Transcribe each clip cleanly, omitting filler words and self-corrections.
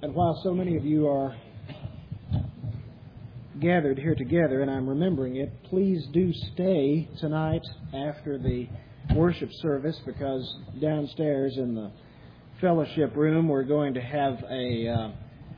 And while so many of you are gathered here together, and I'm remembering it, please do stay tonight after the worship service, because downstairs in the fellowship room we're going to have a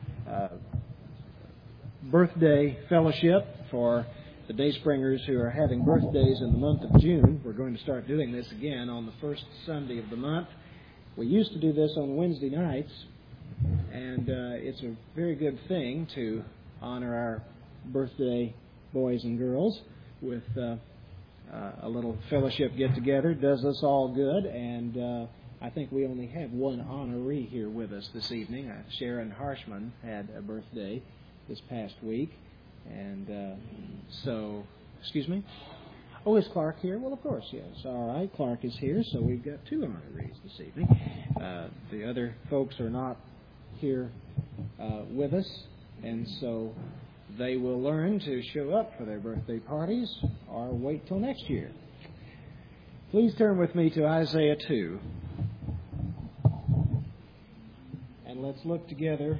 birthday fellowship for the Dayspringers who are having birthdays in the month of June. We're going to start doing this again on the first Sunday of the month. We used to do this on Wednesday nights, and it's a very good thing to honor our birthday boys and girls with a little fellowship get-together. It does us all good, and I think we only have one honoree here with us this evening. Sharon Harshman had a birthday this past week, and excuse me? Oh, is Clark here? Well, of course, yes. All right, Clark is here, so we've got two honorees this evening. The other folks are not here with us, and so they will learn to show up for their birthday parties or wait till next year. Please turn with me to Isaiah 2. And let's look together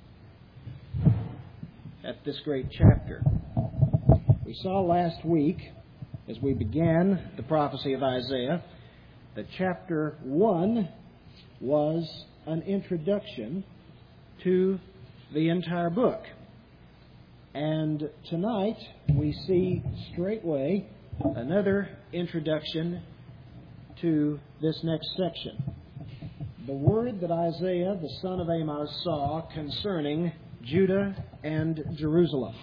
at this great chapter. We saw last week, as we began the prophecy of Isaiah, that chapter 1 was an introduction to the entire book. And tonight we see straightway another introduction to this next section. The word that Isaiah, the son of Amos, saw concerning Judah and Jerusalem.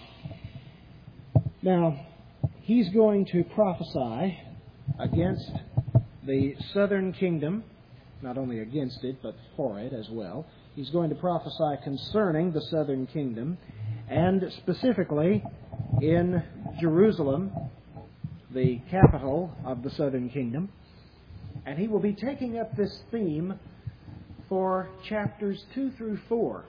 Now, he's going to prophesy against the southern kingdom, not only against it, but for it as well. He's going to prophesy concerning the southern kingdom, and specifically in Jerusalem, the capital of the southern kingdom. And he will be taking up this theme for chapters 2 through 4.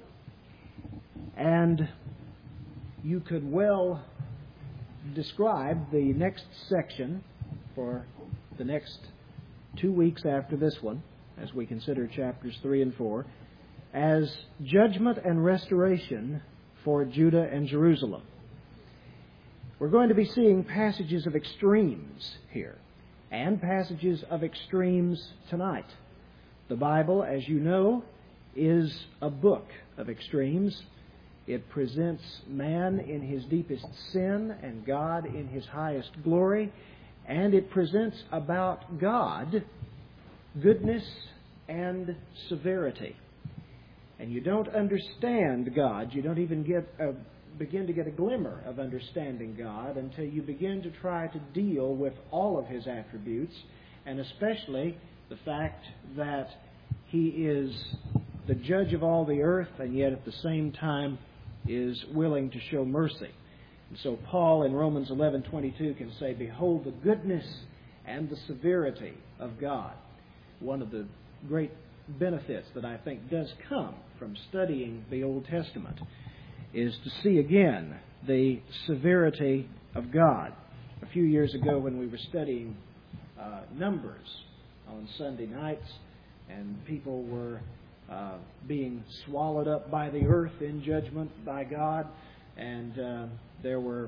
And you could well describe the next section for the next 2 weeks after this one, as we consider chapters 3 and 4, as judgment and restoration for Judah and Jerusalem. We're going to be seeing passages of extremes here, and passages of extremes tonight. The Bible, as you know, is a book of extremes. It presents man in his deepest sin and God in his highest glory. And it presents about God goodness and severity. And you don't understand God. You don't even begin to get a glimmer of understanding God until you begin to try to deal with all of His attributes, and especially the fact that He is the judge of all the earth, and yet at the same time is willing to show mercy. And so Paul in Romans 11:22 can say, "Behold the goodness and the severity of God." One of the great benefits that I think does come from studying the Old Testament is to see again the severity of God. A few years ago when we were studying Numbers on Sunday nights, and people were being swallowed up by the earth in judgment by God, and there were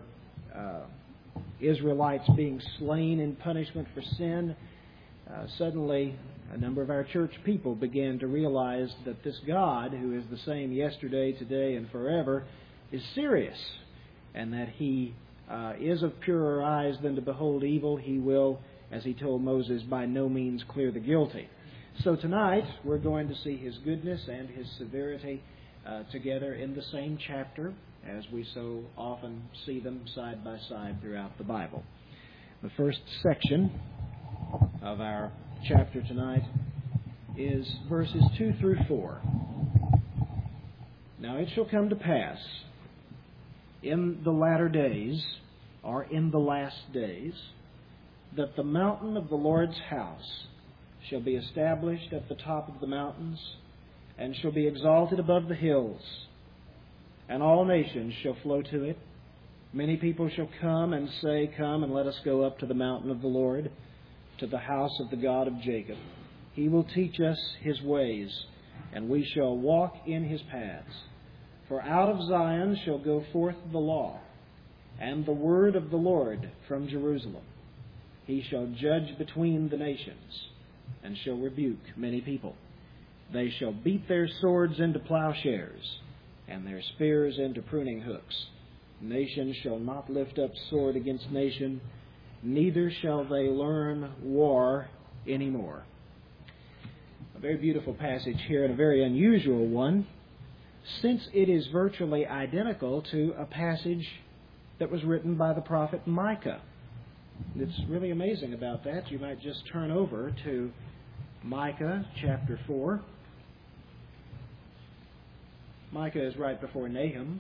Israelites being slain in punishment for sin, suddenly a number of our church people began to realize that this God, who is the same yesterday, today, and forever, is serious, and that He is of purer eyes than to behold evil. He will, as He told Moses, by no means clear the guilty. So tonight we're going to see His goodness and His severity together in the same chapter, as we so often see them side by side throughout the Bible. The first section of our chapter tonight is verses 2 through 4. Now it shall come to pass in the latter days, or in the last days, that the mountain of the Lord's house shall be established at the top of the mountains, and shall be exalted above the hills, and all nations shall flow to it. Many people shall come and say, "Come, and let us go up to the mountain of the Lord, to the house of the God of Jacob. He will teach us His ways, and we shall walk in His paths. For out of Zion shall go forth the law, and the word of the Lord from Jerusalem. He shall judge between the nations, and shall rebuke many people. They shall beat their swords into plowshares, and their spears into pruning hooks. Nation shall not lift up sword against nation, neither shall they learn war any more. A very beautiful passage here, and a very unusual one, since it is virtually identical to a passage that was written by the prophet Micah. It's really amazing about that. You might just turn over to Micah chapter 4. Micah is right before Nahum.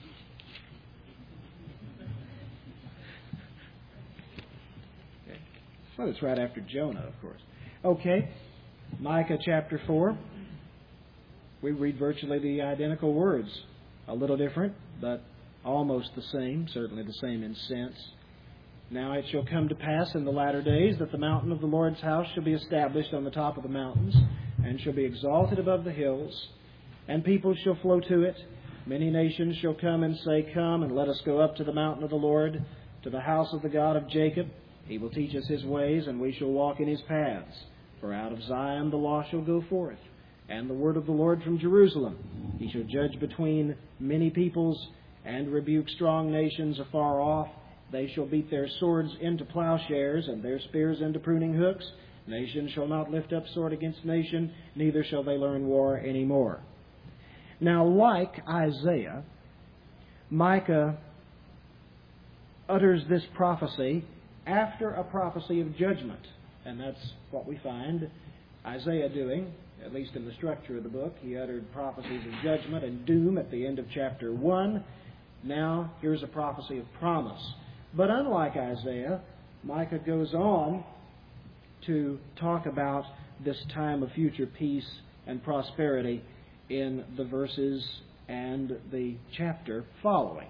Okay. Well, it's right after Jonah, of course. Okay, Micah chapter 4. We read virtually the identical words. A little different, but almost the same, certainly the same in sense. Now it shall come to pass in the latter days that the mountain of the Lord's house shall be established on the top of the mountains, and shall be exalted above the hills, and people shall flow to it. Many nations shall come and say, Come, and let us go up to the mountain of the Lord, to the house of the God of Jacob. He will teach us His ways, and we shall walk in His paths. For out of Zion the law shall go forth, and the word of the Lord from Jerusalem. He shall judge between many peoples, and rebuke strong nations afar off. They shall beat their swords into plowshares, and their spears into pruning hooks. Nation shall not lift up sword against nation, neither shall they learn war any more. Now, like Isaiah, Micah utters this prophecy after a prophecy of judgment. And that's what we find Isaiah doing, at least in the structure of the book. He uttered prophecies of judgment and doom at the end of chapter 1. Now, here's a prophecy of promise. But unlike Isaiah, Micah goes on to talk about this time of future peace and prosperity in the verses and the chapter following.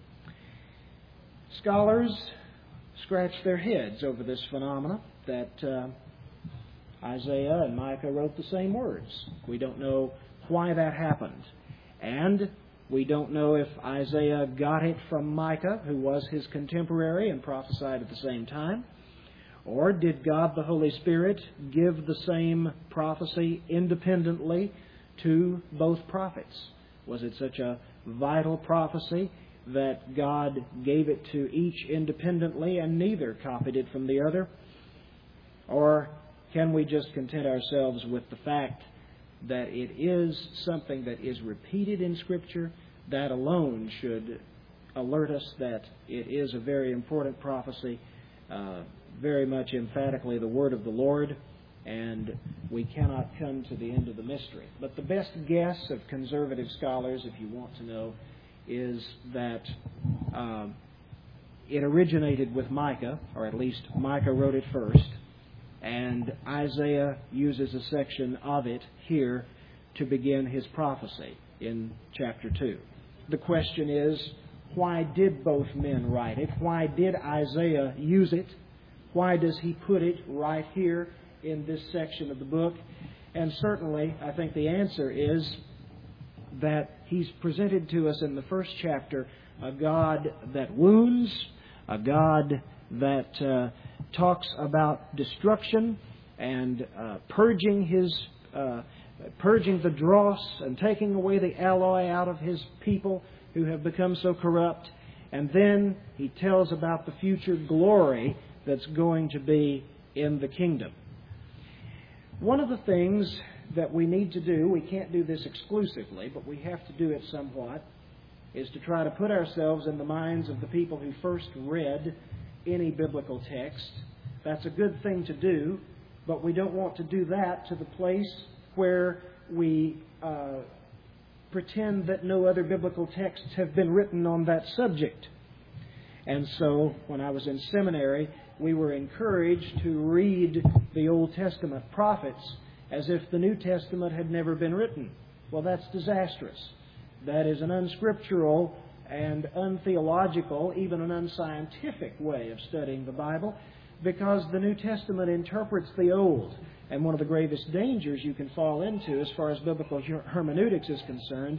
Scholars scratch their heads over this phenomena that Isaiah and Micah wrote the same words. We don't know why that happened. And we don't know if Isaiah got it from Micah, who was his contemporary and prophesied at the same time, or did God the Holy Spirit give the same prophecy independently to both prophets? Was it such a vital prophecy that God gave it to each independently and neither copied it from the other? Or can we just content ourselves with the fact that it is something that is repeated in Scripture? That alone should alert us that it is a very important prophecy, very much emphatically the word of the Lord, and we cannot come to the end of the mystery. But the best guess of conservative scholars, if you want to know, is that it originated with Micah, or at least Micah wrote it first, and Isaiah uses a section of it here to begin his prophecy in chapter 2. The question is, why did both men write it? Why did Isaiah use it? Why does he put it right here in this section of the book? And certainly, I think the answer is that he's presented to us in the first chapter a God that wounds, a God that talks about destruction and purging the dross and taking away the alloy out of His people who have become so corrupt. And then he tells about the future glory that's going to be in the kingdom. One of the things that we need to do, we can't do this exclusively, but we have to do it somewhat, is to try to put ourselves in the minds of the people who first read any biblical text. That's a good thing to do, but we don't want to do that to the place where we pretend that no other biblical texts have been written on that subject. And so, when I was in seminary, we were encouraged to read the Old Testament prophets as if the New Testament had never been written. Well, that's disastrous. That is an unscriptural and untheological, even an unscientific way of studying the Bible, because the New Testament interprets the Old. And one of the gravest dangers you can fall into as far as biblical hermeneutics is concerned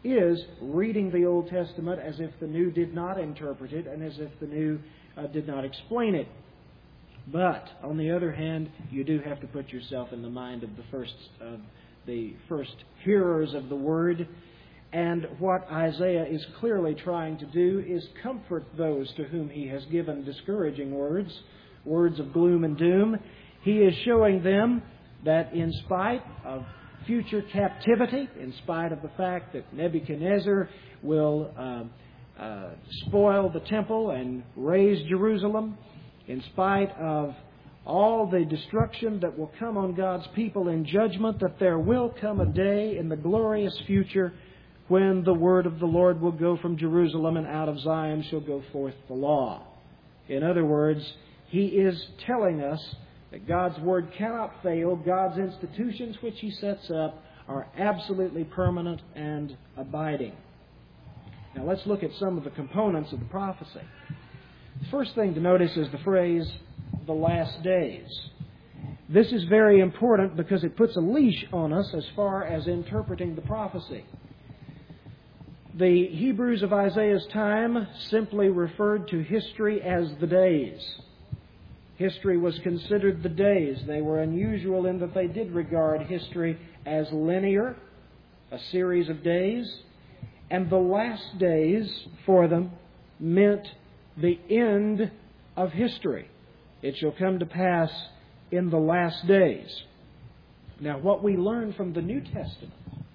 is reading the Old Testament as if the New did not interpret it and as if the New did not explain it. But, on the other hand, you do have to put yourself in the mind of the first hearers of the Word. And what Isaiah is clearly trying to do is comfort those to whom he has given discouraging words, words of gloom and doom. He is showing them that in spite of future captivity, in spite of the fact that Nebuchadnezzar will spoil the temple and raze Jerusalem, in spite of all the destruction that will come on God's people in judgment, that there will come a day in the glorious future when the word of the Lord will go from Jerusalem, and out of Zion shall go forth the law. In other words, he is telling us that God's Word cannot fail. God's institutions which He sets up are absolutely permanent and abiding. Now let's look at some of the components of the prophecy. The first thing to notice is the phrase, the last days. This is very important because it puts a leash on us as far as interpreting the prophecy. The Hebrews of Isaiah's time simply referred to history as the days. History was considered the days. They were unusual in that they did regard history as linear, a series of days, and the last days for them meant the end of history. It shall come to pass in the last days. Now, what we learn from the New Testament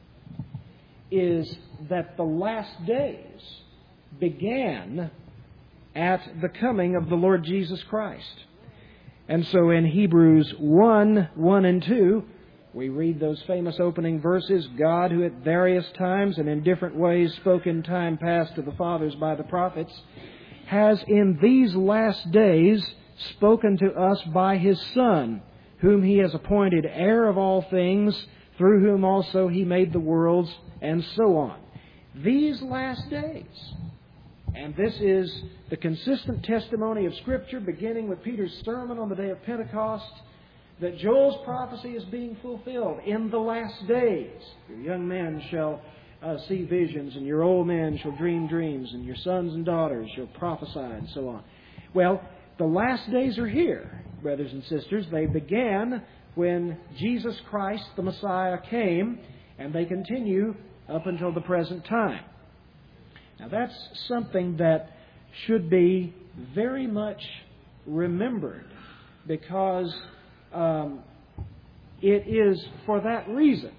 is that the last days began at the coming of the Lord Jesus Christ. And so in Hebrews 1 and 2, we read those famous opening verses, God, who at various times and in different ways spoke in time past to the fathers by the prophets, has in these last days spoken to us by His Son, whom He has appointed heir of all things, through whom also He made the worlds, and so on. These last days. And this is the consistent testimony of Scripture, beginning with Peter's sermon on the day of Pentecost, that Joel's prophecy is being fulfilled in the last days. Your young men shall see visions, and your old men shall dream dreams, and your sons and daughters shall prophesy, and so on. Well, the last days are here, brothers and sisters. They began when Jesus Christ, the Messiah, came, and they continue up until the present time. Now, that's something that should be very much remembered, because it is for that reason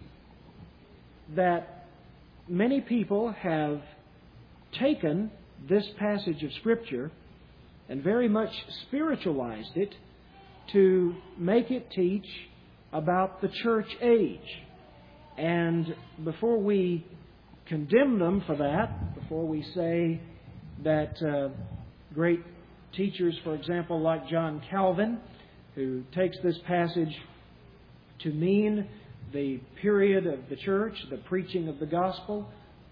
that many people have taken this passage of Scripture and very much spiritualized it to make it teach about the church age. And before we condemn them for that, before we say that great teachers, for example, like John Calvin, who takes this passage to mean the period of the church, the preaching of the gospel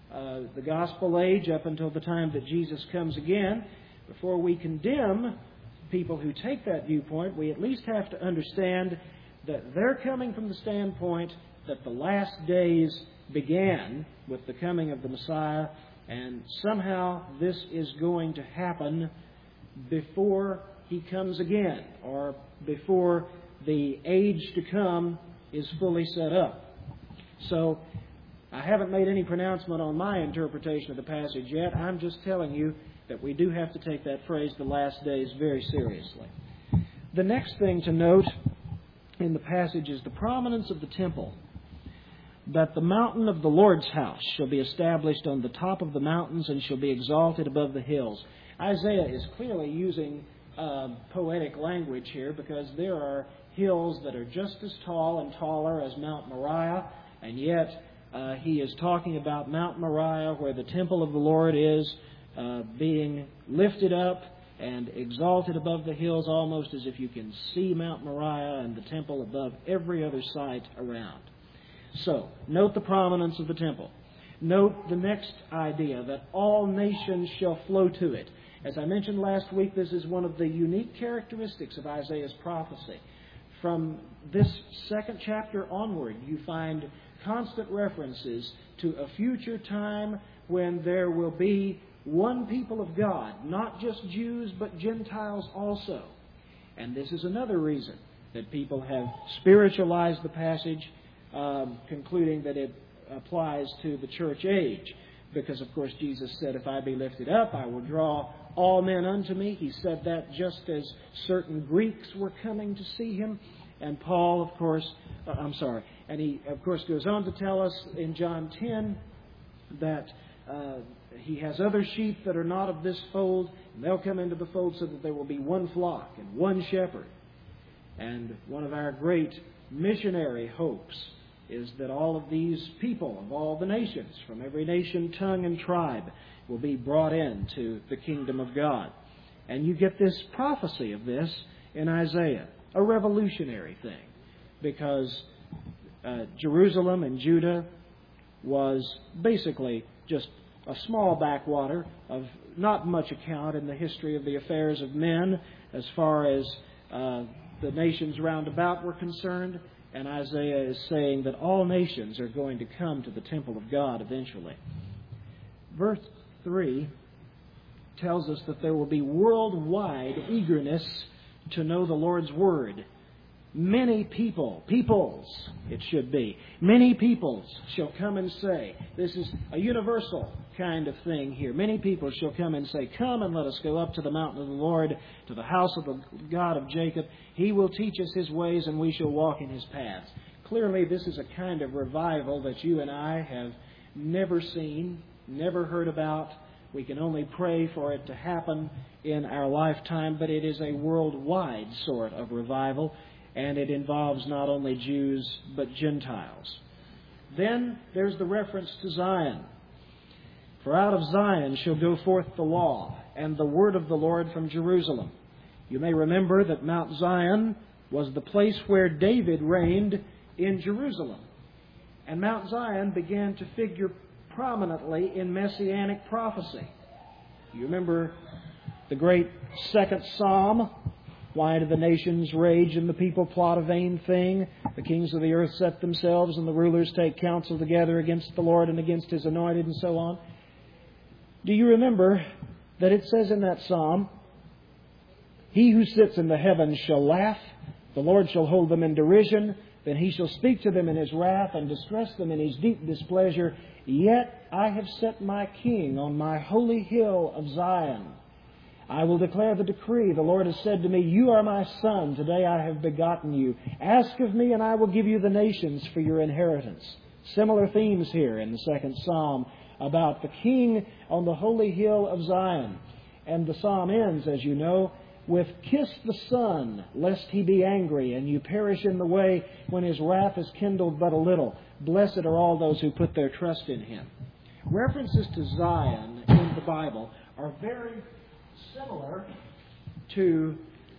age up until the time that Jesus comes again, before we condemn people who take that viewpoint, we at least have to understand that they're coming from the standpoint that the last days began with the coming of the Messiah, and somehow this is going to happen before He comes again, or before the age to come is fully set up. So, I haven't made any pronouncement on my interpretation of the passage yet. I'm just telling you that we do have to take that phrase, the last days, very seriously. The next thing to note in the passage is the prominence of the temple. That the mountain of the Lord's house shall be established on the top of the mountains and shall be exalted above the hills. Isaiah is clearly using poetic language here, because there are hills that are just as tall and taller as Mount Moriah, and yet he is talking about Mount Moriah, where the temple of the Lord is being lifted up and exalted above the hills, almost as if you can see Mount Moriah and the temple above every other site around. So, note the prominence of the temple. Note the next idea, that all nations shall flow to it. As I mentioned last week, this is one of the unique characteristics of Isaiah's prophecy. From this second chapter onward, you find constant references to a future time when there will be one people of God, not just Jews but Gentiles also. And this is another reason that people have spiritualized the passage, concluding that it applies to the church age. Because, of course, Jesus said, if I be lifted up, I will draw all men unto me. He said that just as certain Greeks were coming to see Him. And Paul, of course, and he, of course, goes on to tell us in John 10 that He has other sheep that are not of this fold, and they'll come into the fold so that there will be one flock and one shepherd. And one of our great missionary hopes is that all of these people of all the nations, from every nation, tongue, and tribe, will be brought into the kingdom of God. And you get this prophecy of this in Isaiah, a revolutionary thing, because Jerusalem and Judah was basically just a small backwater of not much account in the history of the affairs of men as far as the nations round about were concerned. And Isaiah is saying that all nations are going to come to the temple of God eventually. Verse 3 tells us that there will be worldwide eagerness to know the Lord's Word. Many peoples, it should be, many peoples shall come and say, this is a universal kind of thing here. Many people shall come and say, come and let us go up to the mountain of the Lord, to the house of the God of Jacob. He will teach us His ways, and we shall walk in His paths. Clearly, this is a kind of revival that you and I have never seen, never heard about. We can only pray for it to happen in our lifetime, but it is a worldwide sort of revival. And it involves not only Jews, but Gentiles. Then there's the reference to Zion. For out of Zion shall go forth the law, and the word of the Lord from Jerusalem. You may remember that Mount Zion was the place where David reigned in Jerusalem. And Mount Zion began to figure prominently in Messianic prophecy. You remember the great second Psalm? Why do the nations rage and the people plot a vain thing? The kings of the earth set themselves and the rulers take counsel together against the Lord and against His anointed, and so on. Do you remember that it says in that psalm, He who sits in the heavens shall laugh, the Lord shall hold them in derision, then He shall speak to them in His wrath and distress them in His deep displeasure. Yet I have set my king on my holy hill of Zion. I will declare the decree. The Lord has said to me, you are my son. Today I have begotten you. Ask of me, and I will give you the nations for your inheritance. Similar themes here in the second psalm about the king on the holy hill of Zion. And the psalm ends, as you know, with, kiss the Son, lest He be angry, and you perish in the way when His wrath is kindled but a little. Blessed are all those who put their trust in Him. References to Zion in the Bible are very similar to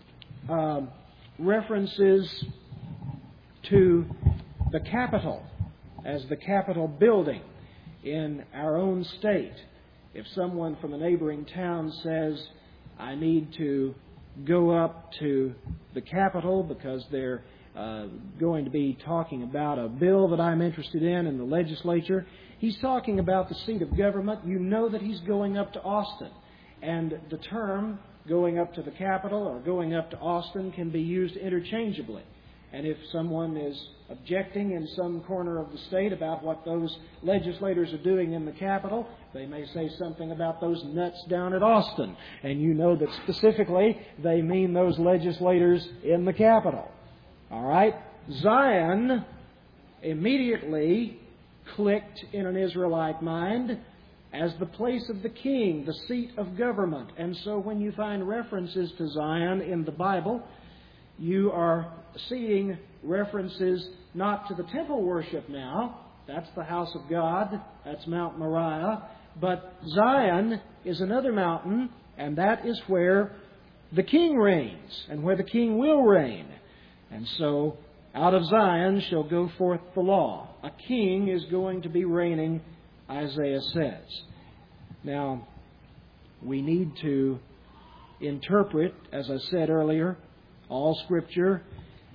references to the Capitol as the Capitol building in our own state. If someone from a neighboring town says, I need to go up to the Capitol because they're going to be talking about a bill that I'm interested in the legislature, he's talking about the seat of government. You know that he's going up to Austin. And the term going up to the Capitol or going up to Austin can be used interchangeably. And if someone is objecting in some corner of the state about what those legislators are doing in the Capitol, they may say something about those nuts down at Austin. And you know that specifically they mean those legislators in the Capitol. All right? Zion immediately clicked in an Israelite mind as the place of the king, the seat of government. And so when you find references to Zion in the Bible, you are seeing references not to the temple worship now. That's the house of God. That's Mount Moriah. But Zion is another mountain, and that is where the king reigns and where the king will reign. And so out of Zion shall go forth the law. A king is going to be reigning, Isaiah says. Now, we need to interpret, as I said earlier, all Scripture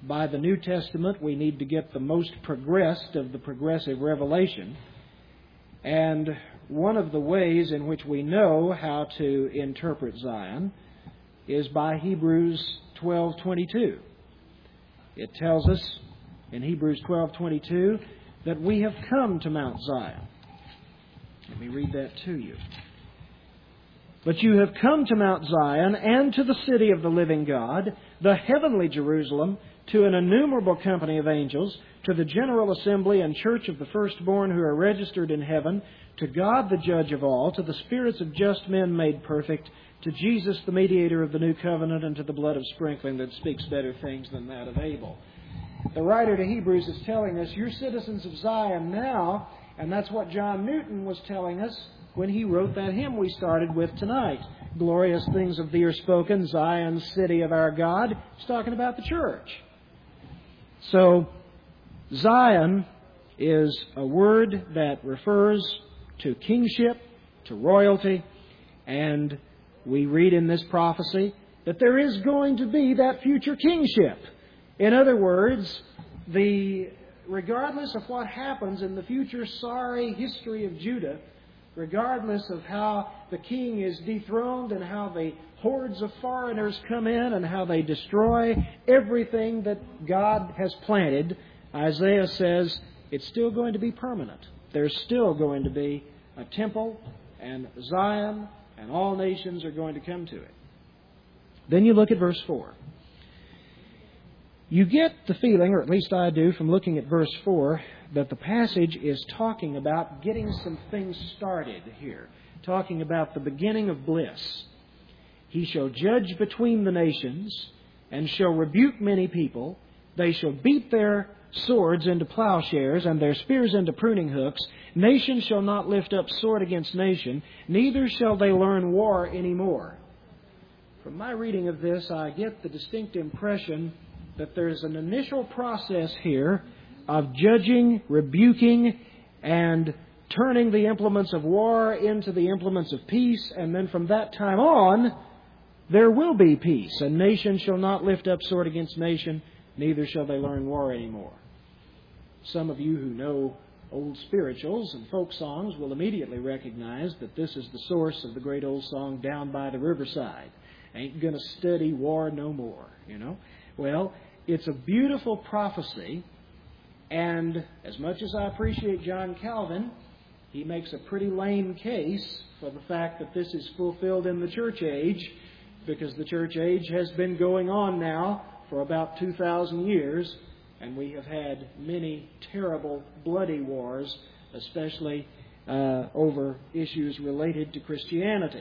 by the New Testament, we need to get the most progressed of the progressive revelation. And one of the ways in which we know how to interpret Zion is by Hebrews 12:22. It tells us in Hebrews 12:22 that we have come to Mount Zion. Let me read that to you. But you have come to Mount Zion and to the city of the living God, the heavenly Jerusalem, to an innumerable company of angels, to the general assembly and church of the firstborn who are registered in heaven, to God the judge of all, to the spirits of just men made perfect, to Jesus the mediator of the new covenant, and to the blood of sprinkling that speaks better things than that of Abel. The writer to Hebrews is telling us, you're citizens of Zion now, and that's what John Newton was telling us when he wrote that hymn we started with tonight. Glorious things of thee are spoken, Zion, city of our God. He's talking about the church. So, Zion is a word that refers to kingship, to royalty, and we read in this prophecy that there is going to be that future kingship. In other words, regardless of what happens in the future sorry history of Judah, regardless of how the king is dethroned and how the hordes of foreigners come in and how they destroy everything that God has planted, Isaiah says it's still going to be permanent. There's still going to be a temple and Zion, and all nations are going to come to it. Then you look at verse 4. You get the feeling, or at least I do, from looking at verse 4, that the passage is talking about getting some things started here. Talking about the beginning of bliss. He shall judge between the nations, and shall rebuke many people. They shall beat their swords into plowshares, and their spears into pruning hooks. Nation shall not lift up sword against nation, neither shall they learn war any more. From my reading of this, I get the distinct impression that there's an initial process here of judging, rebuking, and turning the implements of war into the implements of peace, and then from that time on, there will be peace. A nation shall not lift up sword against nation, neither shall they learn war anymore. Some of you who know old spirituals and folk songs will immediately recognize that this is the source of the great old song, Down by the Riverside. Ain't gonna study war no more, you know. Well, it's a beautiful prophecy, and as much as I appreciate John Calvin, he makes a pretty lame case for the fact that this is fulfilled in the church age, because the church age has been going on now for about 2,000 years, and we have had many terrible, bloody wars, especially over issues related to Christianity.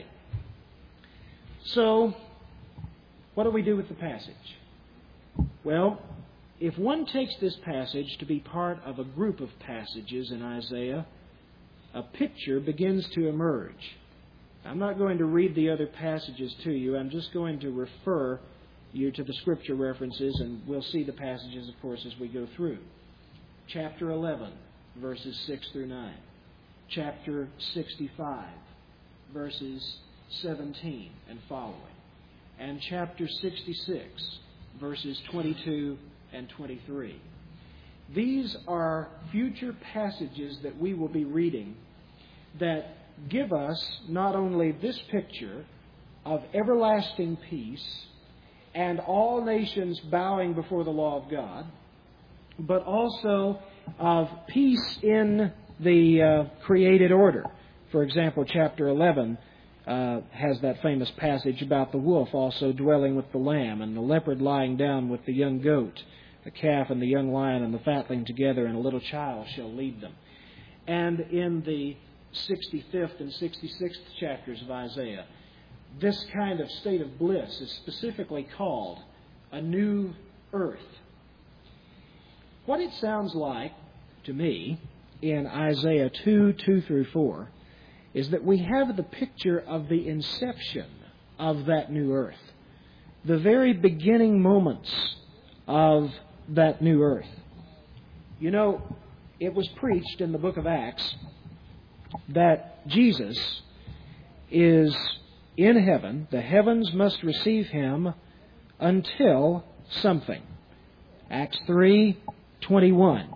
So, what do we do with the passage? Well, if one takes this passage to be part of a group of passages in Isaiah, a picture begins to emerge. I'm not going to read the other passages to you. I'm just going to refer you to the Scripture references, and we'll see the passages, of course, as we go through. Chapter 11, verses 6 through 9. Chapter 65, verses 17 and following. And chapter 66, verses 22 and 23. These are future passages that we will be reading that give us not only this picture of everlasting peace and all nations bowing before the law of God, but also of peace in the created order. For example, chapter 11 has that famous passage about the wolf also dwelling with the lamb, and the leopard lying down with the young goat, the calf and the young lion and the fatling together, and a little child shall lead them. And in the 65th and 66th chapters of Isaiah, this kind of state of bliss is specifically called a new earth. What it sounds like to me in Isaiah 2 through 4 is that we have the picture of the inception of that new earth, the very beginning moments of that new earth. You know, it was preached in the book of Acts that Jesus is in heaven. The heavens must receive him until something. Acts 3:21.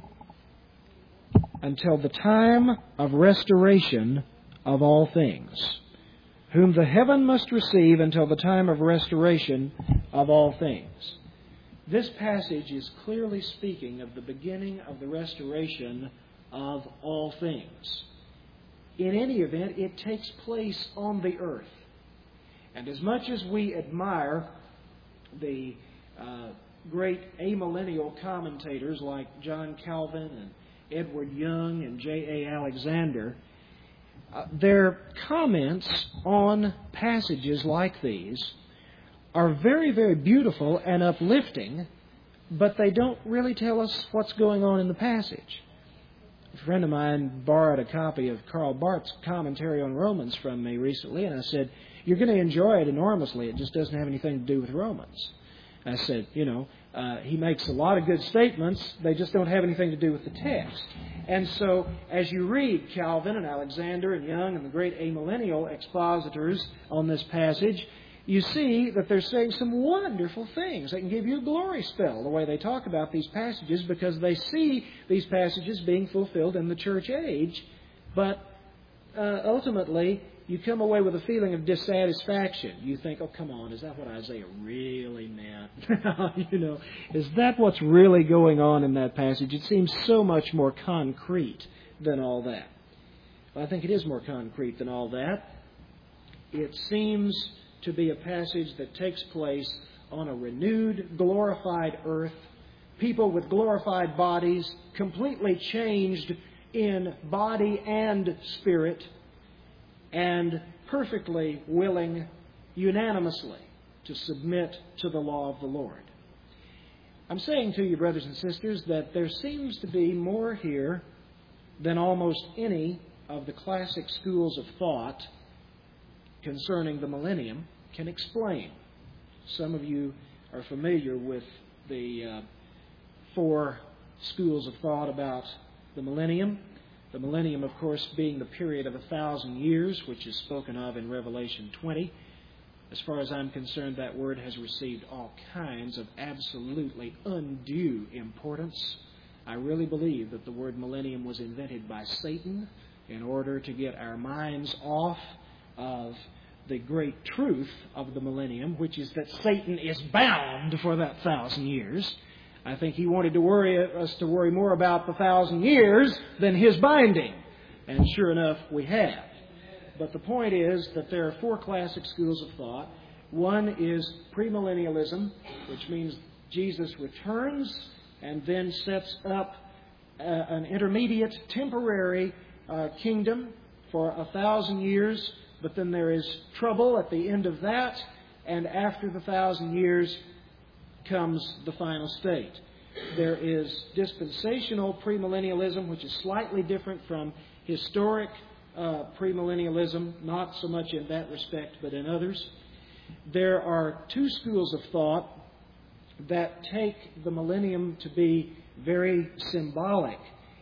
Until the time of restoration of all things, whom the heaven must receive until the time of restoration of all things. This passage is clearly speaking of the beginning of the restoration of all things. In any event, it takes place on the earth. And as much as we admire the great amillennial commentators like John Calvin and Edward Young and J.A. Alexander, their comments on passages like these are very, very beautiful and uplifting, but they don't really tell us what's going on in the passage. A friend of mine borrowed a copy of Karl Barth's commentary on Romans from me recently, and I said, "You're going to enjoy it enormously. It just doesn't have anything to do with Romans." I said, he makes a lot of good statements. They just don't have anything to do with the text. And so, as you read Calvin and Alexander and Young and the great amillennial expositors on this passage, you see that they're saying some wonderful things. They can give you a glory spell, the way they talk about these passages, because they see these passages being fulfilled in the church age. But ultimately, you come away with a feeling of dissatisfaction. You think, oh, come on, is that what Isaiah really meant? Is that what's really going on in that passage? It seems so much more concrete than all that. Well, I think it is more concrete than all that. It seems to be a passage that takes place on a renewed, glorified earth, people with glorified bodies, completely changed in body and spirit, and perfectly willing unanimously to submit to the law of the Lord. I'm saying to you, brothers and sisters, that there seems to be more here than almost any of the classic schools of thought concerning the millennium can explain. Some of you are familiar with the 4 schools of thought about the millennium. The millennium, of course, being the period of 1,000 years, which is spoken of in Revelation 20. As far as I'm concerned, that word has received all kinds of absolutely undue importance. I really believe that the word millennium was invented by Satan in order to get our minds off of the great truth of the millennium, which is that Satan is bound for that 1,000 years. I think he wanted us to worry more about the 1,000 years than his binding. And sure enough, we have. But the point is that there are 4 classic schools of thought. One is premillennialism, which means Jesus returns and then sets up an intermediate, temporary kingdom for 1,000 years. But then there is trouble at the end of that, and after the 1,000 years comes the final state. There is dispensational premillennialism, which is slightly different from historic premillennialism, not so much in that respect, but in others. There are 2 schools of thought that take the millennium to be very symbolic,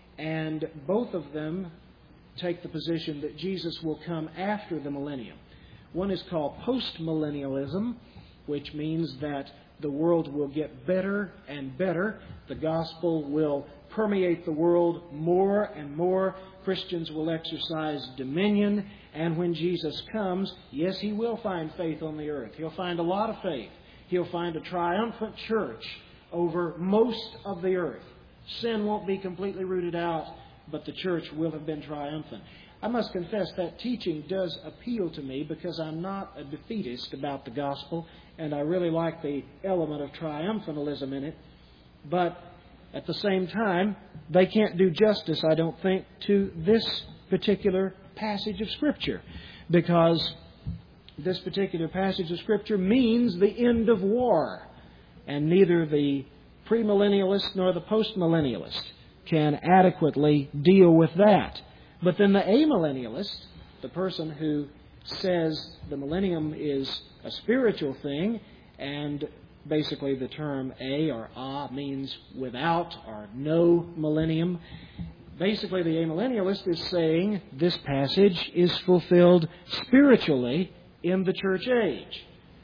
and both of them take the position that Jesus will come after the millennium. One is called postmillennialism, which means that the world will get better and better. The gospel will permeate the world more and more. Christians will exercise dominion. And when Jesus comes, yes, He will find faith on the earth. He'll find a lot of faith. He'll find a triumphant church over most of the earth. Sin won't be completely rooted out, but the church will have been triumphant. I must confess that teaching does appeal to me because I'm not a defeatist about the gospel, and I really like the element of triumphantalism in it. But at the same time, they can't do justice, I don't think, to this particular passage of Scripture, because this particular passage of Scripture means the end of war, and neither the premillennialist nor the postmillennialist can adequately deal with that. But then the amillennialist, the person who says the millennium is a spiritual thing, and basically the term a or a means without or no millennium. Basically the amillennialist is saying this passage is fulfilled spiritually in the church age.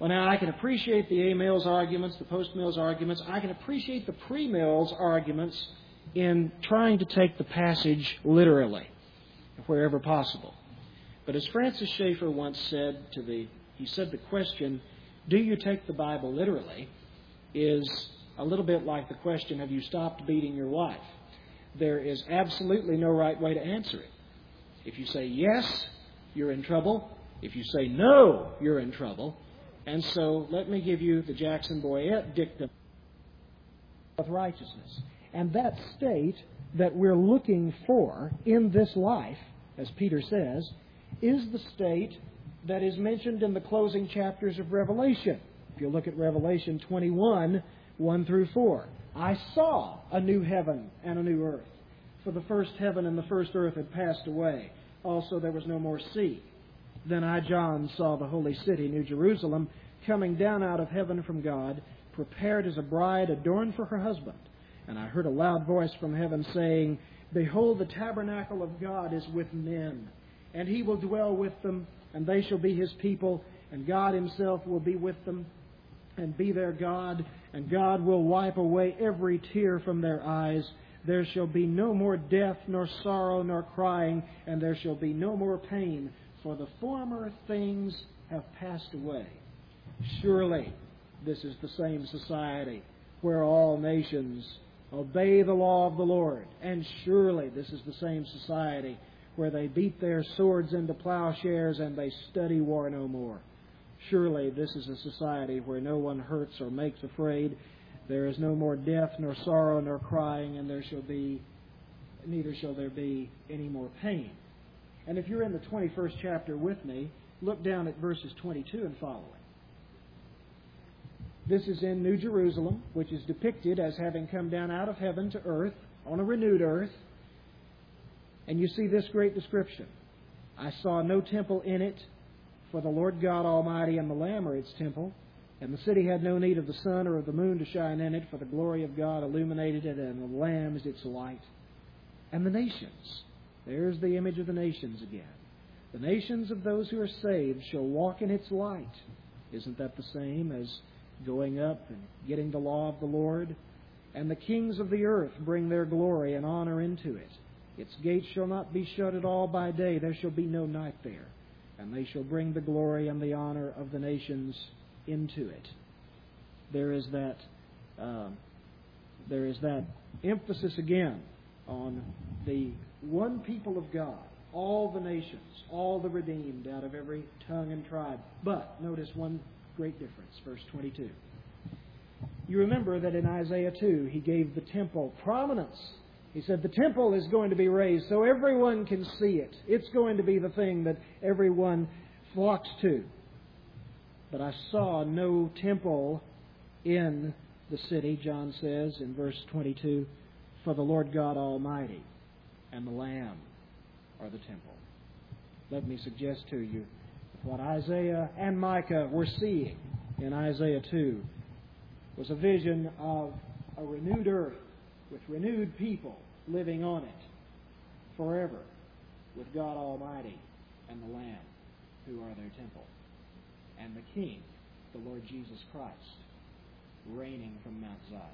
Well, now, I can appreciate the amillennial's arguments, the postmillennial's arguments. I can appreciate the premillennial's arguments in trying to take the passage literally, wherever possible. But as Francis Schaeffer once said the question, do you take the Bible literally, is a little bit like the question, have you stopped beating your wife? There is absolutely no right way to answer it. If you say yes, you're in trouble. If you say no, you're in trouble. And so let me give you the Jackson Boyette dictum of righteousness. And that state that we're looking for in this life, as Peter says, is the state that is mentioned in the closing chapters of Revelation. If you look at Revelation 21, 1 through 4. I saw a new heaven and a new earth. For the first heaven and the first earth had passed away. Also there was no more sea. Then I, John, saw the holy city, New Jerusalem, coming down out of heaven from God, prepared as a bride adorned for her husband. And I heard a loud voice from heaven saying, Behold, the tabernacle of God is with men, and He will dwell with them, and they shall be His people, and God Himself will be with them, and be their God, and God will wipe away every tear from their eyes. There shall be no more death, nor sorrow, nor crying, and there shall be no more pain, for the former things have passed away. Surely this is the same society where all nations obey the law of the Lord. And surely this is the same society where they beat their swords into plowshares and they study war no more. Surely this is a society where no one hurts or makes afraid. There is no more death, nor sorrow, nor crying, and neither shall there be any more pain. And if you're in the 21st chapter with me, look down at verses 22 and following. This is in New Jerusalem, which is depicted as having come down out of heaven to earth, on a renewed earth. And you see this great description. I saw no temple in it, for the Lord God Almighty and the Lamb are its temple. And the city had no need of the sun or of the moon to shine in it, for the glory of God illuminated it, and the Lamb is its light. And the nations, there's the image of the nations again. The nations of those who are saved shall walk in its light. Isn't that the same as going up and getting the law of the Lord? And the kings of the earth bring their glory and honor into it. Its gates shall not be shut at all by day. There shall be no night there. And they shall bring the glory and the honor of the nations into it. There is that emphasis again on the one people of God, all the nations, all the redeemed out of every tongue and tribe. But notice one great difference, verse 22. You remember that in Isaiah 2, he gave the temple prominence. He said the temple is going to be raised so everyone can see it. It's going to be the thing that everyone flocks to. But I saw no temple in the city, John says in verse 22, for the Lord God Almighty and the Lamb are the temple. Let me suggest to you what Isaiah and Micah were seeing in Isaiah 2 was a vision of a renewed earth with renewed people living on it forever with God Almighty and the Lamb who are their temple, and the King, the Lord Jesus Christ, reigning from Mount Zion.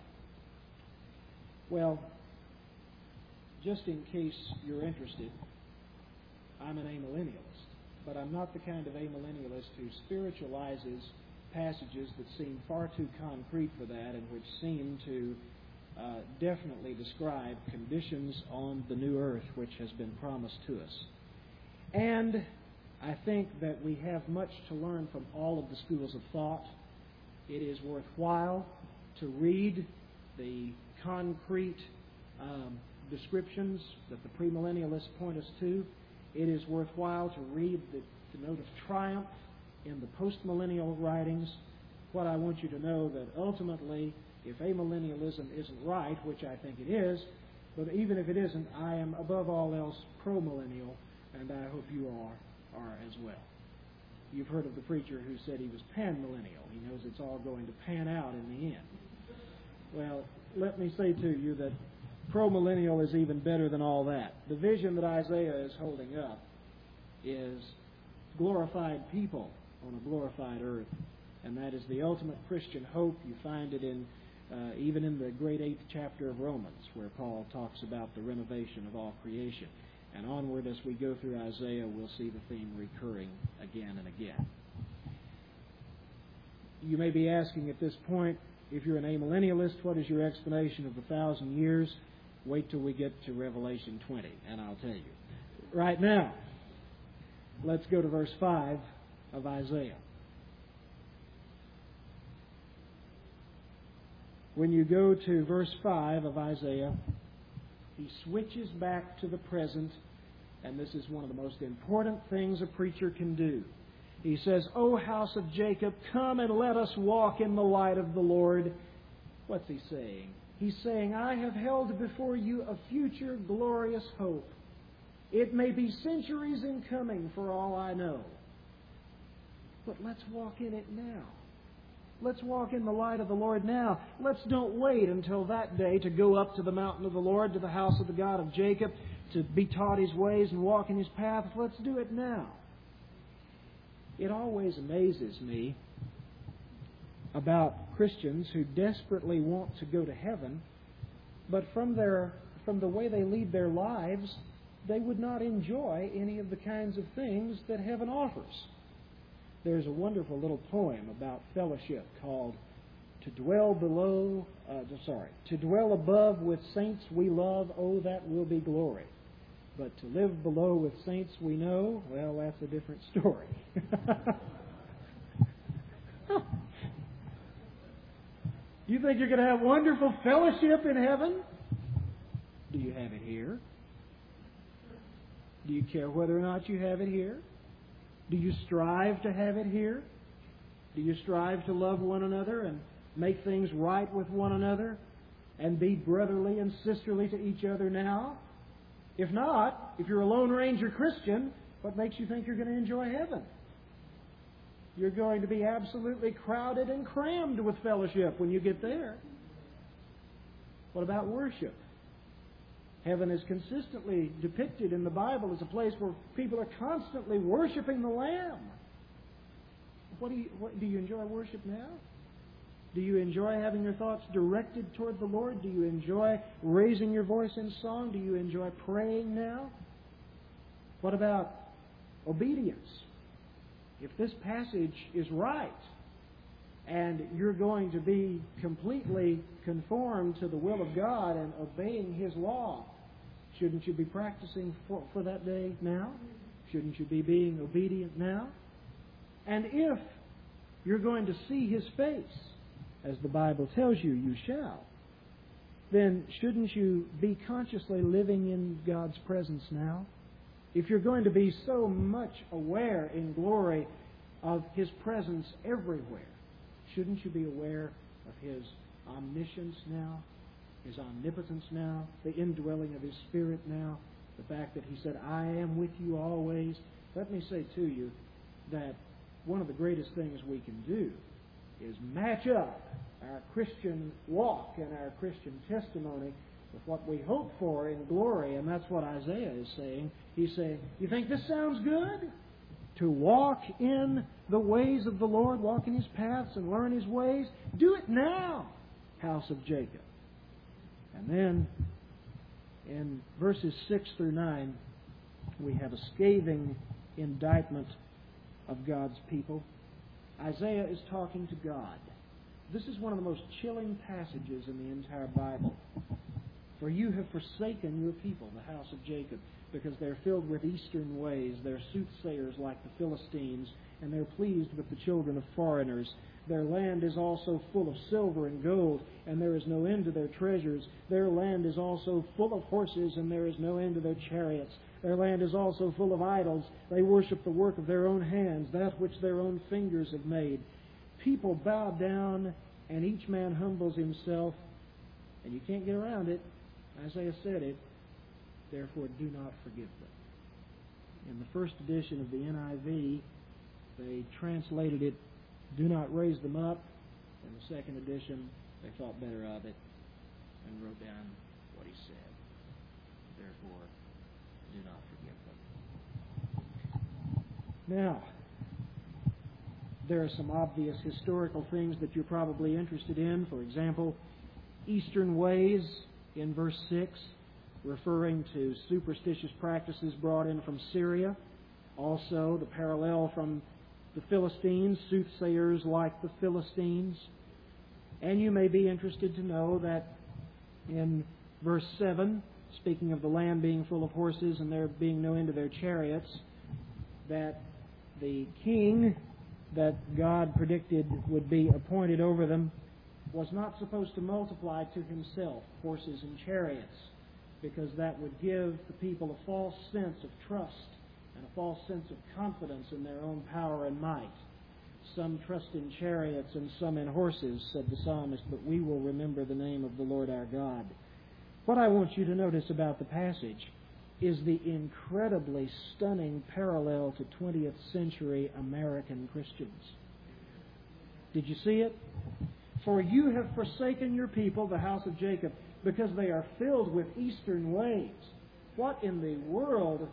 Well, just in case you're interested, I'm an amillennialist, but I'm not the kind of amillennialist who spiritualizes passages that seem far too concrete for that and which seem to definitely describe conditions on the new earth which has been promised to us. And I think that we have much to learn from all of the schools of thought. It is worthwhile to read the concrete descriptions that the premillennialists point us to. It is worthwhile to read the note of triumph in the postmillennial writings. What I want you to know that ultimately, if amillennialism isn't right, which I think it is, but even if it isn't, I am above all else pro-millennial, and I hope you are as well. You've heard of the preacher who said he was pan-millennial. He knows it's all going to pan out in the end. Well, let me say to you that pro-millennial is even better than all that. The vision that Isaiah is holding up is glorified people on a glorified earth And that is the ultimate Christian hope. You find it in even in the great 8th chapter of Romans, where Paul talks about the renovation of all creation. And onward as we go through Isaiah, we'll see the theme recurring again and again. You may be asking at this point, if you're an amillennialist, what is your explanation of the 1,000 years? Wait till we get to Revelation 20, and I'll tell you. Right now, let's go to verse 5 of Isaiah. When you go to verse 5 of Isaiah, he switches back to the present, and this is one of the most important things a preacher can do. He says, O house of Jacob, come and let us walk in the light of the Lord. What's he saying? He's saying, I have held before you a future glorious hope. It may be centuries in coming for all I know. But let's walk in it now. Let's walk in the light of the Lord now. Let's don't wait until that day to go up to the mountain of the Lord, to the house of the God of Jacob, to be taught His ways and walk in His path. Let's do it now. It always amazes me about Christians who desperately want to go to heaven, but from the way they lead their lives, they would not enjoy any of the kinds of things that heaven offers. There's a wonderful little poem about fellowship called To Dwell Above with Saints We Love, Oh, that will be glory. But to live below with saints we know, well, that's a different story. You think you're going to have wonderful fellowship in heaven? Do you have it here? Do you care whether or not you have it here? Do you strive to have it here? Do you strive to love one another and make things right with one another and be brotherly and sisterly to each other now? If not, if you're a Lone Ranger Christian, what makes you think you're going to enjoy heaven? You're going to be absolutely crowded and crammed with fellowship when you get there. What about worship? Heaven is consistently depicted in the Bible as a place where people are constantly worshiping the Lamb. Do you enjoy worship now? Do you enjoy having your thoughts directed toward the Lord? Do you enjoy raising your voice in song? Do you enjoy praying now? What about obedience? If this passage is right, and you're going to be completely conformed to the will of God and obeying His law, shouldn't you be practicing for that day now? Shouldn't you be being obedient now? And if you're going to see His face, as the Bible tells you you shall, then shouldn't you be consciously living in God's presence now? If you're going to be so much aware in glory of His presence everywhere, shouldn't you be aware of His omniscience now, His omnipotence now, the indwelling of His Spirit now, the fact that He said, I am with you always? Let me say to you that one of the greatest things we can do is match up our Christian walk and our Christian testimony with what we hope for in glory, and that's what Isaiah is saying. He's saying, you think this sounds good? To walk in the ways of the Lord, walk in His paths and learn His ways? Do it now, house of Jacob. And then in verses 6 through 9, we have a scathing indictment of God's people. Isaiah is talking to God. This is one of the most chilling passages in the entire Bible. For you have forsaken your people, the house of Jacob, because they're filled with eastern ways. They're soothsayers like the Philistines, and they're pleased with the children of foreigners. Their land is also full of silver and gold, and there is no end to their treasures. Their land is also full of horses, and there is no end to their chariots. Their land is also full of idols. They worship the work of their own hands, that which their own fingers have made. People bow down, and each man humbles himself, and you can't get around it. Isaiah said it. Therefore, do not forgive them. In the first edition of the NIV, they translated it, do not raise them up. In the second edition, they thought better of it and wrote down what he said. Therefore, do not forgive them. Now, There are some obvious historical things that you're probably interested in. For example, Eastern ways in verse 6, referring to superstitious practices brought in from Syria. Also, the parallel from the Philistines, soothsayers like the Philistines. And you may be interested to know that in verse 7, speaking of the land being full of horses and there being no end to their chariots, that the king that God predicted would be appointed over them was not supposed to multiply to himself horses and chariots, because that would give the people a false sense of trust and a false sense of confidence in their own power and might. Some trust in chariots and some in horses, said the psalmist, but we will remember the name of the Lord our God. What I want you to notice about the passage is the incredibly stunning parallel to 20th century American Christians. Did you see it? For you have forsaken your people, the house of Jacob, because they are filled with Eastern ways. What in the world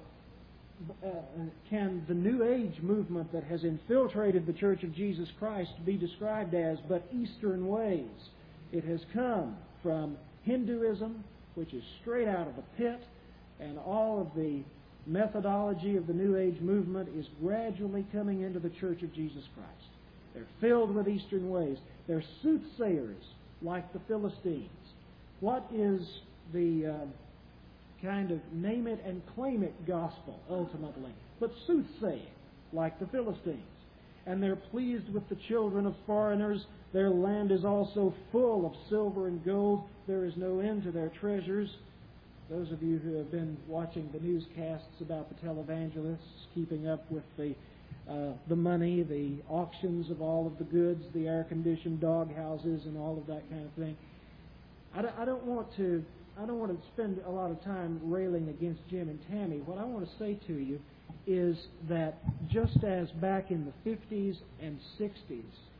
can the New Age movement that has infiltrated the Church of Jesus Christ be described as but Eastern ways? It has come from Hinduism, which is straight out of the pit, and all of the methodology of the New Age movement is gradually coming into the Church of Jesus Christ. They're filled with Eastern ways. They're soothsayers like the Philistines. What is the kind of name it and claim it gospel, ultimately? But soothsaying like the Philistines. And they're pleased with the children of foreigners. Their land is also full of silver and gold. There is no end to their treasures. Those of you who have been watching the newscasts about the televangelists, keeping up with the money, the auctions of all of the goods, the air-conditioned dog houses, and all of that kind of thing. I don't want to spend a lot of time railing against Jim and Tammy. What I want to say to you is that just as back in the 50s and 60s,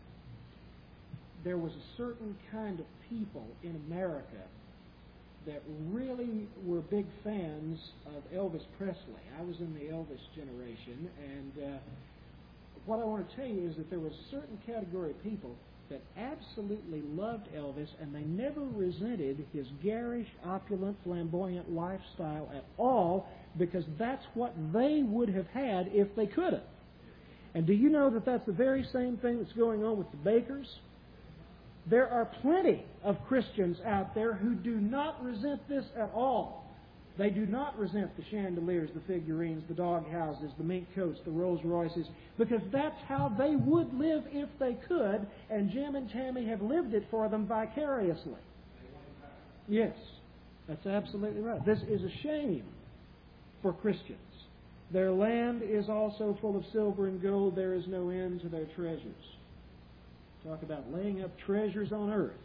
there was a certain kind of people in America that really were big fans of Elvis Presley. I was in the Elvis generation, and what I want to tell you is that there was a certain category of people that absolutely loved Elvis, and they never resented his garish, opulent, flamboyant lifestyle at all, because that's what they would have had if they could have. And do you know that that's the very same thing that's going on with the Bakers? There are plenty of Christians out there who do not resent this at all. They do not resent the chandeliers, the figurines, the dog houses, the mink coats, the Rolls Royces, because that's how they would live if they could, and Jim and Tammy have lived it for them vicariously. Yes, that's absolutely right. This is a shame for Christians. Their land is also full of silver and gold. There is no end to their treasures. Talk about laying up treasures on earth.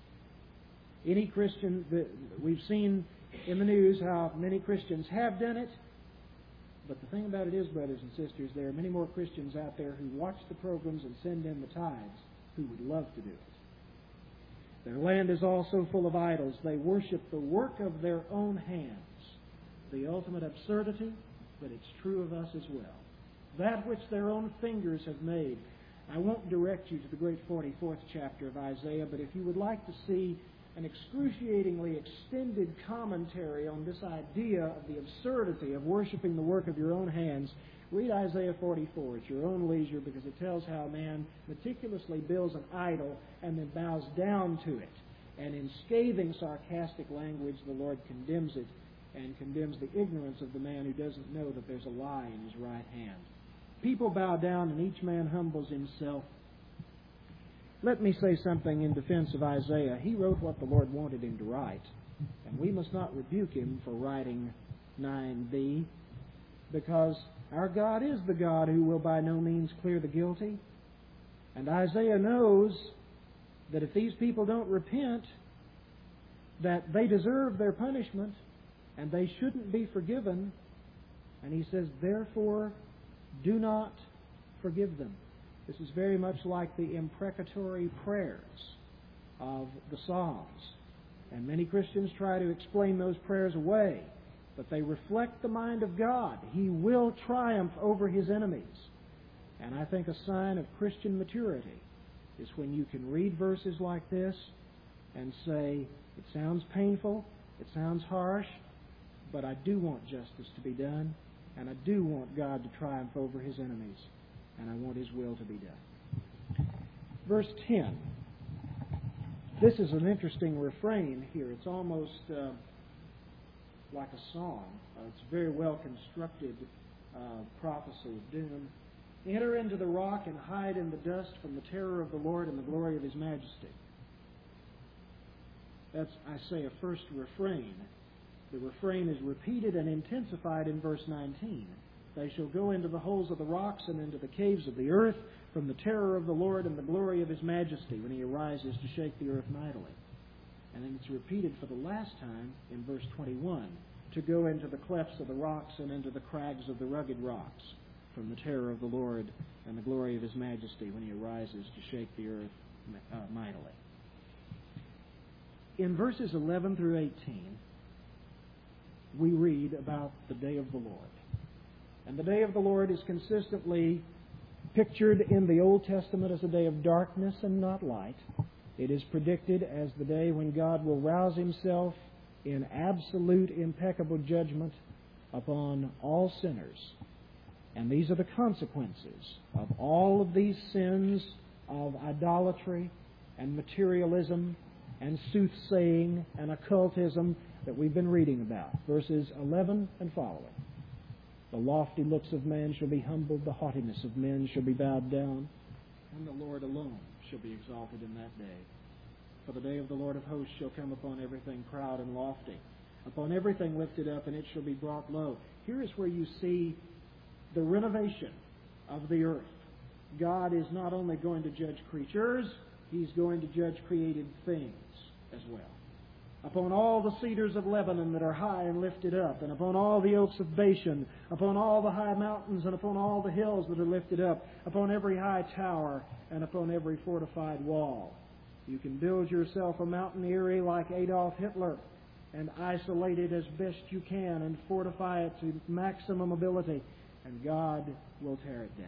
Any Christian, we've seen in the news how many Christians have done it, but the thing about it is, brothers and sisters, there are many more Christians out there who watch the programs and send in the tithes who would love to do it. Their land is also full of idols. They worship the work of their own hands. The ultimate absurdity, but it's true of us as well. That which their own fingers have made. I won't direct you to the great 44th chapter of Isaiah, but if you would like to see an excruciatingly extended commentary on this idea of the absurdity of worshiping the work of your own hands, read Isaiah 44 at your own leisure, because it tells how man meticulously builds an idol and then bows down to it. And in scathing, sarcastic language, the Lord condemns it and condemns the ignorance of the man who doesn't know that there's a lie in his right hand. People bow down and each man humbles himself. Let me say something in defense of Isaiah. He wrote what the Lord wanted him to write, and we must not rebuke him for writing 9b, because our God is the God who will by no means clear the guilty. And Isaiah knows that if these people don't repent, that they deserve their punishment, and they shouldn't be forgiven. And he says, therefore, do not forgive them. This is very much like the imprecatory prayers of the Psalms. And many Christians try to explain those prayers away, but they reflect the mind of God. He will triumph over His enemies. And I think a sign of Christian maturity is when you can read verses like this and say, it sounds painful, it sounds harsh, but I do want justice to be done, and I do want God to triumph over His enemies, and I want His will to be done. Verse 10. This is an interesting refrain here. It's almost like a song. It's a very well constructed prophecy of doom. Enter into the rock and hide in the dust from the terror of the Lord and the glory of His majesty. That's, I say, a first refrain. The refrain is repeated and intensified in verse 19. They shall go into the holes of the rocks and into the caves of the earth from the terror of the Lord and the glory of His majesty when He arises to shake the earth mightily. And then it's repeated for the last time in verse 21, to go into the clefts of the rocks and into the crags of the rugged rocks from the terror of the Lord and the glory of His majesty when He arises to shake the earth mightily. In verses 11 through 18, we read about the day of the Lord. And the day of the Lord is consistently pictured in the Old Testament as a day of darkness and not light. It is predicted as the day when God will rouse Himself in absolute impeccable judgment upon all sinners. And these are the consequences of all of these sins of idolatry and materialism and soothsaying and occultism that we've been reading about. Verses 11 and following. The lofty looks of man shall be humbled, the haughtiness of men shall be bowed down, and the Lord alone shall be exalted in that day. For the day of the Lord of hosts shall come upon everything proud and lofty, upon everything lifted up, and it shall be brought low. Here is where you see the renovation of the earth. God is not only going to judge creatures, He's going to judge created things as well. Upon all the cedars of Lebanon that are high and lifted up, and upon all the oaks of Bashan, upon all the high mountains, and upon all the hills that are lifted up, upon every high tower, and upon every fortified wall. You can build yourself a mountain eyrie like Adolf Hitler, and isolate it as best you can, and fortify it to maximum ability, and God will tear it down.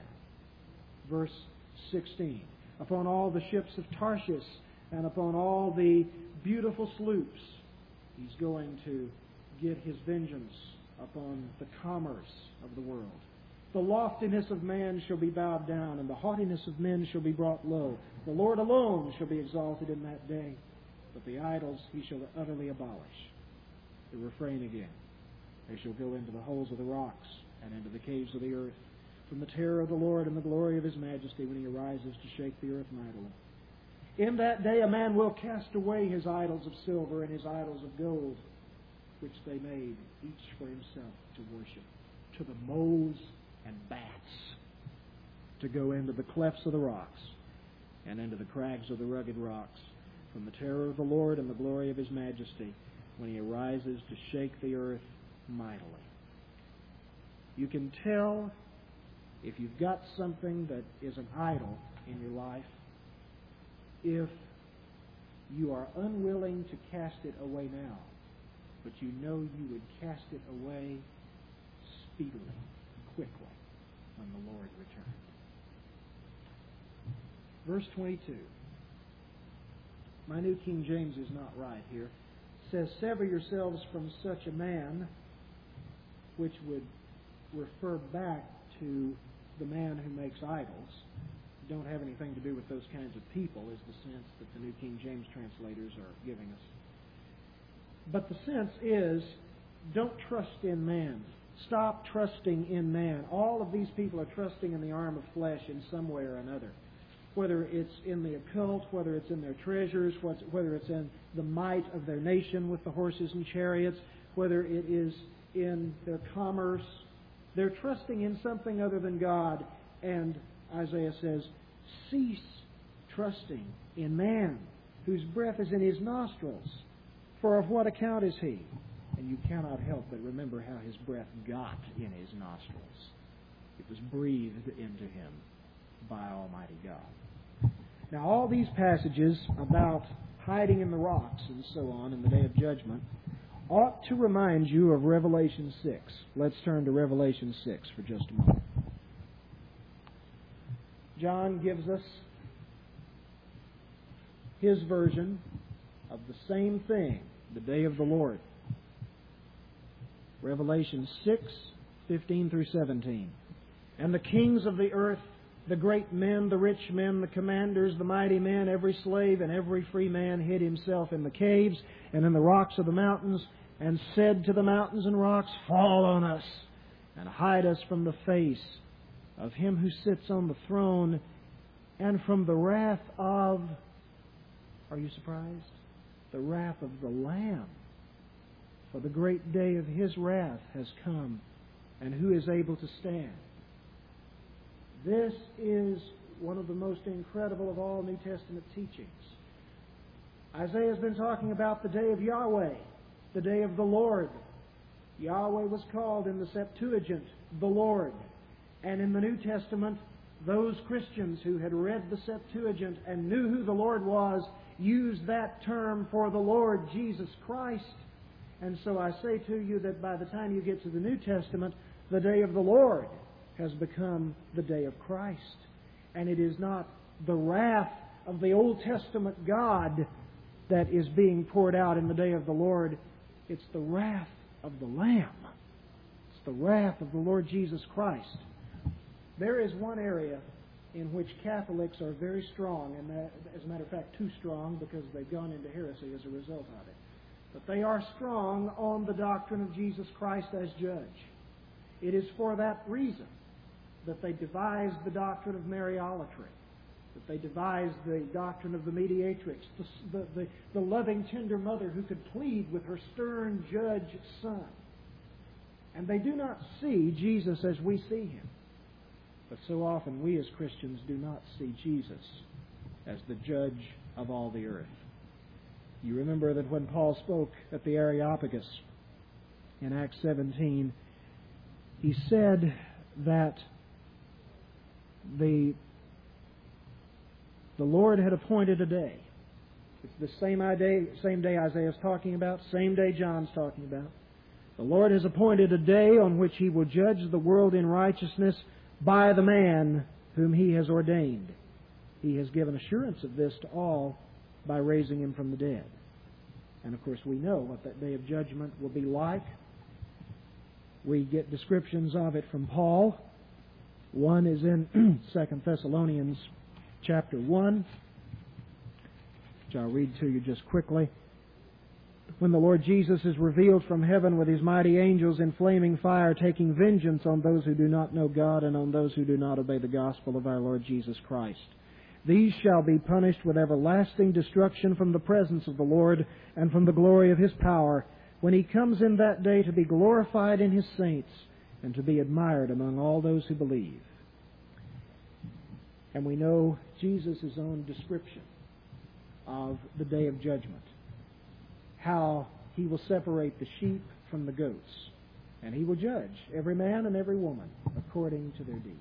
Verse 16. Upon all the ships of Tarshish, and upon all the beautiful sloops, He's going to get His vengeance upon the commerce of the world. The loftiness of man shall be bowed down, and the haughtiness of men shall be brought low. The Lord alone shall be exalted in that day, but the idols He shall utterly abolish. The refrain again. They shall go into the holes of the rocks and into the caves of the earth, from the terror of the Lord and the glory of His majesty when He arises to shake the earth mightily. In that day a man will cast away his idols of silver and his idols of gold, which they made, each for himself to worship, to the moles and bats, to go into the clefts of the rocks and into the crags of the rugged rocks, from the terror of the Lord and the glory of His majesty when He arises to shake the earth mightily. You can tell if you've got something that is an idol in your life if you are unwilling to cast it away now, but you know you would cast it away speedily, quickly, when the Lord returned. Verse 22. My New King James is not right here. It says, sever yourselves from such a man, which would refer back to the man who makes idols. Don't have anything to do with those kinds of people is the sense that the New King James translators are giving us. But the sense is, don't trust in man. Stop trusting in man. All of these people are trusting in the arm of flesh in some way or another. Whether it's in the occult, whether it's in their treasures, whether it's in the might of their nation with the horses and chariots, whether it is in their commerce. They're trusting in something other than God. And Isaiah says, cease trusting in man, whose breath is in his nostrils. For of what account is he? And you cannot help but remember how his breath got in his nostrils. It was breathed into him by Almighty God. Now, all these passages about hiding in the rocks and so on in the day of judgment ought to remind you of Revelation 6. Let's turn to Revelation 6 for just a moment. John gives us his version of the same thing, the day of the Lord. Revelation 6:15 through 17. And the kings of the earth, the great men, the rich men, the commanders, the mighty men, every slave and every free man hid himself in the caves and in the rocks of the mountains, and said to the mountains and rocks, Fall on us, and hide us from the face of Him who sits on the throne, and from the wrath of, are you surprised? The wrath of the Lamb. For the great day of His wrath has come, and who is able to stand? This is one of the most incredible of all New Testament teachings. Isaiah has been talking about the day of Yahweh, the day of the Lord. Yahweh was called in the Septuagint the Lord. And in the New Testament, those Christians who had read the Septuagint and knew who the Lord was used that term for the Lord Jesus Christ. And so I say to you that by the time you get to the New Testament, the day of the Lord has become the day of Christ. And it is not the wrath of the Old Testament God that is being poured out in the day of the Lord. It's the wrath of the Lamb. It's the wrath of the Lord Jesus Christ. There is one area in which Catholics are very strong, and as a matter of fact, too strong because they've gone into heresy as a result of it. But they are strong on the doctrine of Jesus Christ as judge. It is for that reason that they devised the doctrine of Mariolatry, that they devised the doctrine of the mediatrix, the loving, tender mother who could plead with her stern judge son. And they do not see Jesus as we see Him. But so often we as Christians do not see Jesus as the judge of all the earth. You remember that when Paul spoke at the Areopagus in Acts 17, he said that the Lord had appointed a day. It's the same day Isaiah's talking about, same day John's talking about. The Lord has appointed a day on which He will judge the world in righteousness by the man whom He has ordained. He has given assurance of this to all by raising Him from the dead. And of course we know what that day of judgment will be like. We get descriptions of it from Paul. One is in 2 Thessalonians chapter 1, which I'll read to you just quickly. When the Lord Jesus is revealed from heaven with His mighty angels in flaming fire, taking vengeance on those who do not know God and on those who do not obey the gospel of our Lord Jesus Christ. These shall be punished with everlasting destruction from the presence of the Lord and from the glory of His power, when He comes in that day to be glorified in His saints and to be admired among all those who believe. And we know Jesus' own description of the day of judgment. How He will separate the sheep from the goats. And He will judge every man and every woman according to their deeds.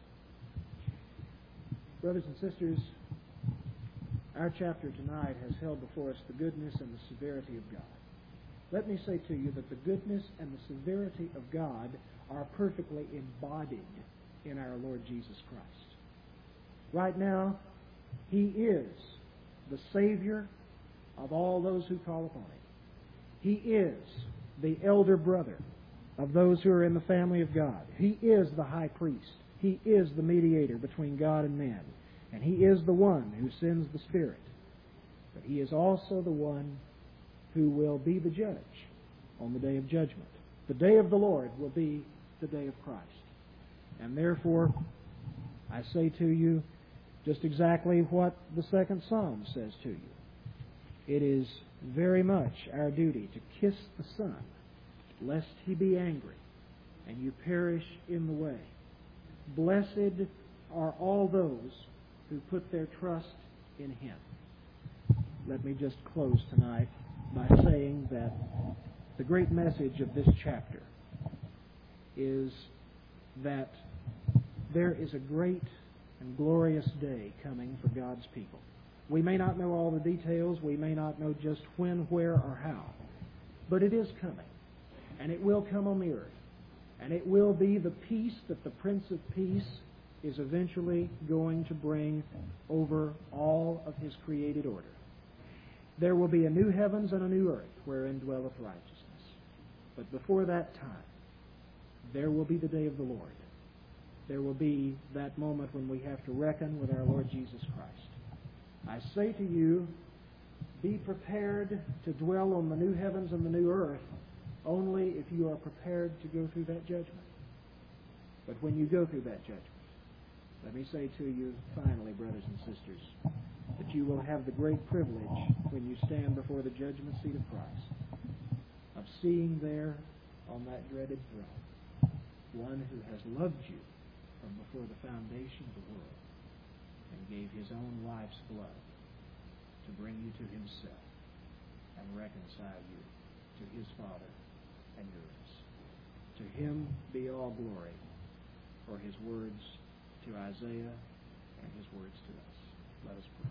Brothers and sisters, our chapter tonight has held before us the goodness and the severity of God. Let me say to you that the goodness and the severity of God are perfectly embodied in our Lord Jesus Christ. Right now, He is the Savior of all those who call upon Him. He is the elder brother of those who are in the family of God. He is the high priest. He is the mediator between God and man. And He is the one who sends the Spirit. But He is also the one who will be the judge on the day of judgment. The day of the Lord will be the day of Christ. And therefore, I say to you just exactly what the second Psalm says to you. It is very much our duty to kiss the Son, lest He be angry and you perish in the way. Blessed are all those who put their trust in Him. Let me just close tonight by saying that the great message of this chapter is that there is a great and glorious day coming for God's people. We may not know all the details. We may not know just when, where, or how. But it is coming. And it will come on the earth. And it will be the peace that the Prince of Peace is eventually going to bring over all of His created order. There will be a new heavens and a new earth wherein dwelleth righteousness. But before that time, there will be the day of the Lord. There will be that moment when we have to reckon with our Lord Jesus Christ. I say to you, be prepared to dwell on the new heavens and the new earth only if you are prepared to go through that judgment. But when you go through that judgment, let me say to you finally, brothers and sisters, that you will have the great privilege when you stand before the judgment seat of Christ of seeing there on that dreaded throne one who has loved you from before the foundation of the world and gave His own life's blood to bring you to Himself and reconcile you to His Father and yours. To Him be all glory for His words to Isaiah and His words to us. Let us pray.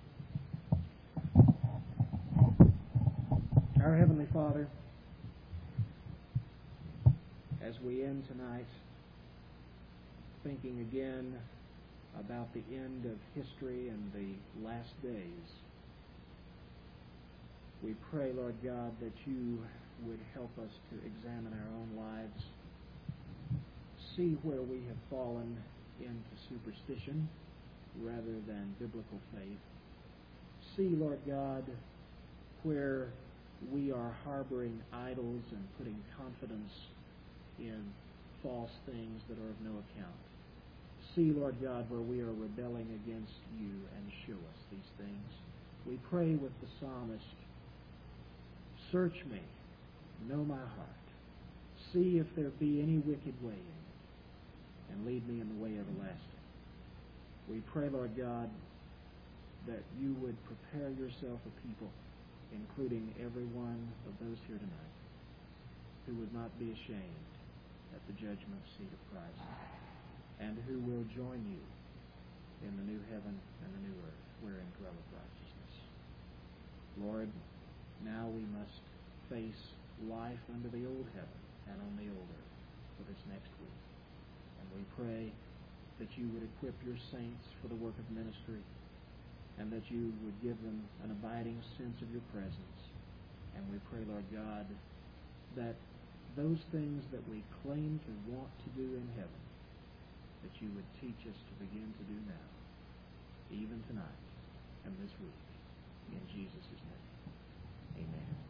Our Heavenly Father, as we end tonight thinking again about the end of history and the last days, we pray, Lord God, that You would help us to examine our own lives, see where we have fallen into superstition rather than biblical faith. See, Lord God, where we are harboring idols and putting confidence in false things that are of no account. See, Lord God, where we are rebelling against You, and show us these things. We pray with the psalmist, search me, know my heart, see if there be any wicked way in it, and lead me in the way everlasting. We pray, Lord God, that You would prepare Yourself a people, including every one of those here tonight, who would not be ashamed at the judgment seat of Christ, and who will join You in the new heaven and the new earth wherein dwelleth righteousness. Lord, now we must face life under the old heaven and on the old earth for this next week. And we pray that You would equip Your saints for the work of ministry, and that You would give them an abiding sense of Your presence. And we pray, Lord God, that those things that we claim to want to do in heaven, that You would teach us to begin to do now, even tonight and this week. In Jesus' name, amen.